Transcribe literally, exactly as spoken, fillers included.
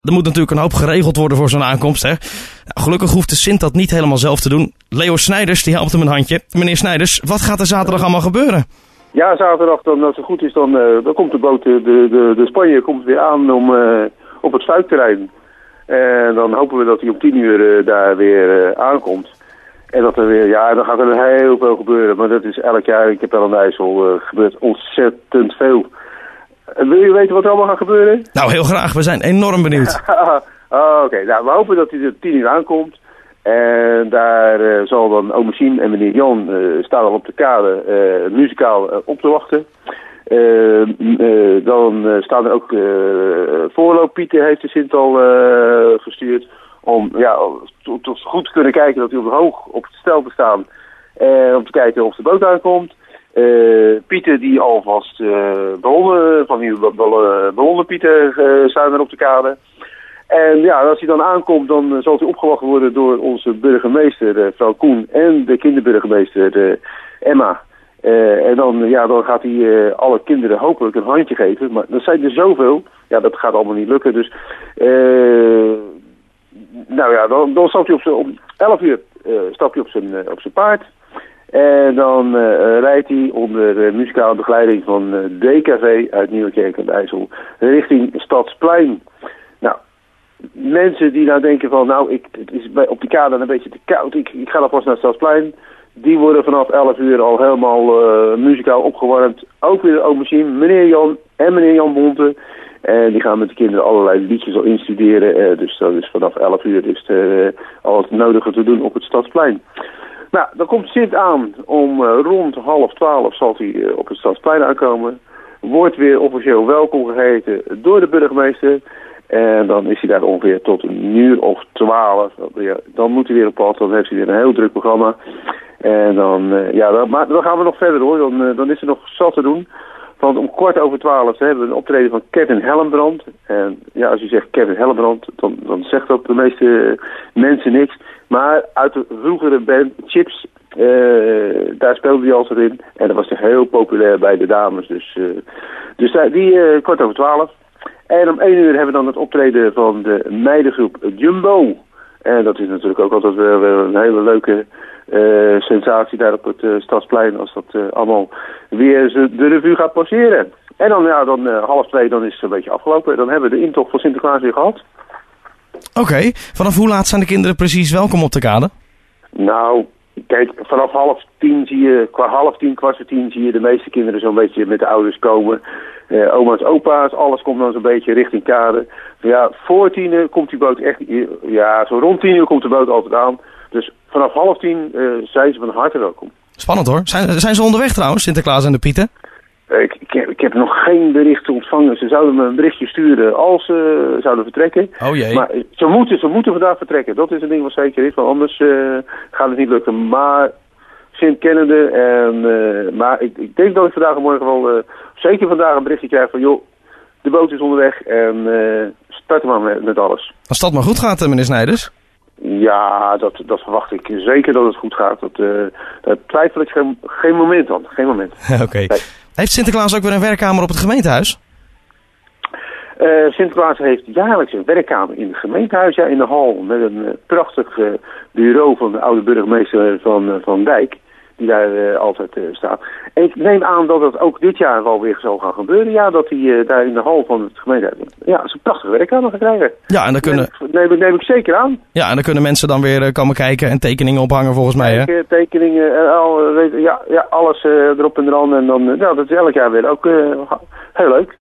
Er moet natuurlijk een hoop geregeld worden voor zo'n aankomst. Hè? Nou, gelukkig hoeft de Sint dat niet helemaal zelf te doen. Leo Snijders die helpt hem een handje. Meneer Snijders, wat gaat er zaterdag allemaal gebeuren? Ja, zaterdag, dan, als het goed is, dan, uh, dan komt de boot, de, de, de Spanje komt weer aan om, uh, op het Fuikterrein. En dan hopen we dat hij om tien uur uh, daar weer uh, aankomt. En dat er weer, ja, dan gaat er heel veel gebeuren. Maar dat is elk jaar, ik heb wel aan de IJssel, uh, gebeurt ontzettend veel. Uh, wil je weten wat er allemaal gaat gebeuren? Nou, heel graag. We zijn enorm benieuwd. oh, Oké, okay. Nou, we hopen dat hij er tien uur aankomt. En daar uh, zal dan ome Sien en meneer Jan uh, staan al op de kade uh, muzikaal uh, op te wachten. Uh, uh, dan uh, staan er ook uh, voorlooppieten, heeft de Sint al uh, gestuurd. Om ja, tot, tot goed te kunnen kijken dat hij op hoog op het stel te staan. En om te kijken of de boot aankomt. Uh, pieten die alvast uh, ballonnen, van die ballonnenpieten uh, staan er op de kade. En ja, als hij dan aankomt, dan zal hij opgewacht worden door onze burgemeester, uh, mevrouw Koen, en de kinderburgemeester, uh, Emma. Uh, en dan, ja, dan gaat hij uh, alle kinderen hopelijk een handje geven. Maar er zijn er zoveel. Ja, dat gaat allemaal niet lukken. Dus, uh, nou ja, dan, dan stapt hij op, om elf uur uh, stapt hij op zijn, uh, op zijn paard. En dan uh, rijdt hij onder uh, muzikale begeleiding van uh, D K V uit Nieuwerkerk aan de IJssel richting Stadsplein. Nou, mensen die nou denken van, nou, ik, het is bij, op de kade een beetje te koud, ik, ik ga dan pas naar het Stadsplein. Die worden vanaf elf uur al helemaal uh, muzikaal opgewarmd. Ook weer de ome Sien, meneer Jan en meneer Jan Bonte. En die gaan met de kinderen allerlei liedjes al instuderen. Uh, dus dat is vanaf elf uur is er uh, al het nodige te doen op het Stadsplein. Nou, dan komt Sint aan. Om uh, rond half twaalf zal hij uh, op het Stadsplein aankomen. Wordt weer officieel welkom geheten door de burgemeester. En dan is hij daar ongeveer tot een uur of twaalf. Dan moet hij weer op pad. Dan heeft hij weer een heel druk programma. En dan, uh, ja, dan, maar dan gaan we nog verder hoor. Dan, uh, dan is er nog zat te doen. Want om kwart over twaalf hebben we een optreden van Kevin Hellenbrand. En ja, als je zegt Kevin Hellenbrand, dan, dan zegt dat de meeste uh, mensen niks. Maar uit de vroegere band Chips, uh, daar speelde hij altijd in. En dat was hij heel populair bij de dames. Dus, uh, dus daar, die uh, kwart over twaalf. En om één uur hebben we dan het optreden van de meidengroep Jumbo. En dat is natuurlijk ook altijd weer een hele leuke uh, sensatie daar op het uh, Stadsplein. Als dat uh, allemaal weer de revue gaat passeren. En dan, ja, dan uh, half twee, dan is het een beetje afgelopen. Dan hebben we de intocht van Sinterklaas weer gehad. Oké, okay. Vanaf hoe laat zijn de kinderen precies welkom op de kade? Nou, kijk, vanaf half tien zie je, qua half tien, kwart voor tien zie je de meeste kinderen zo'n beetje met de ouders komen. Uh, oma's, opa's, alles komt dan zo'n beetje richting kade. Ja, voor tien uur komt die boot echt, ja, zo rond tien uur komt de boot altijd aan. Dus vanaf half tien uh, zijn ze van harte welkom. Spannend hoor. Zijn, zijn ze onderweg trouwens, Sinterklaas en de Pieten? Ik, ik, heb, ik heb nog geen berichten ontvangen. Ze zouden me een berichtje sturen als ze uh, zouden vertrekken. Oh jee. Maar ze moeten, ze moeten vandaag vertrekken. Dat is een ding wat zeker is, want anders uh, gaat het niet lukken. Maar Sint kennende, en, uh, maar ik, ik denk dat ik vandaag en morgen wel, uh, zeker vandaag een berichtje krijg van, joh, de boot is onderweg en uh, start maar met, met alles. Als dat maar goed gaat, meneer Snijders? Ja, dat, dat verwacht ik zeker dat het goed gaat. Dat, uh, daar twijfel ik geen, geen moment aan. Geen moment. Oké. Okay. Nee. Heeft Sinterklaas ook weer een werkkamer op het gemeentehuis? Uh, Sinterklaas heeft jaarlijks een werkkamer in het gemeentehuis, ja, in de hal. Met een uh, prachtig uh, bureau van de oude burgemeester van, uh, van Dijk. Die daar uh, altijd uh, staat. En ik neem aan dat het ook dit jaar wel weer zal gaan gebeuren. Ja, dat hij uh, daar in de hal van het gemeentehuis, ja, zijn prachtige werkkamer gaat krijgen. Ja, en dan kunnen... Neem, neem, neem ik zeker aan. Ja, en dan kunnen mensen dan weer uh, komen kijken en tekeningen ophangen volgens mij, hè? Kijken, tekeningen, uh, al, uh, ja, ja, alles uh, erop en eraan. En dan, uh, ja, dat is elk jaar weer ook uh, heel leuk.